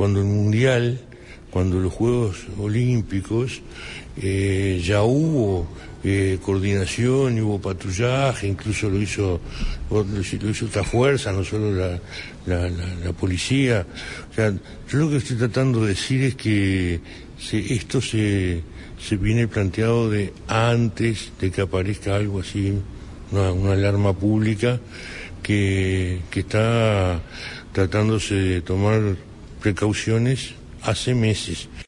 cuando el Mundial, cuando los Juegos Olímpicos, ya hubo coordinación y hubo patrullaje, incluso lo hizo otra fuerza, no solo la policía. O sea, yo lo que estoy tratando de decir es que esto se viene planteado de antes de que aparezca algo así, una alarma pública que está tratándose de tomar precauciones hace meses.